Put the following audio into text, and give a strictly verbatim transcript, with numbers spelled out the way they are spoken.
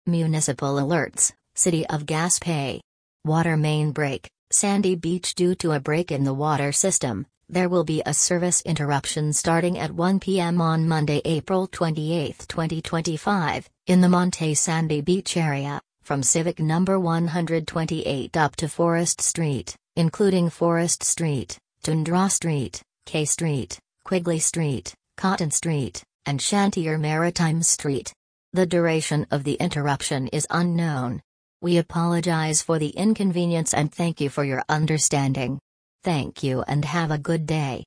Municipal alerts, City of Gaspé. Water main break, Sandy Beach. Due to a break in the water system, there will be a service interruption starting at one p m on Monday, April twenty-eighth, twenty twenty-five, in the Monte Sandy Beach area, from Civic number one hundred twenty-eight up to Forest Street, including Forest Street, Tundra Street, K Street, Quigley Street, Cotton Street, and Chantier Maritime Street. The duration of the interruption is unknown. We apologize for the inconvenience and thank you for your understanding. Thank you and have a good day.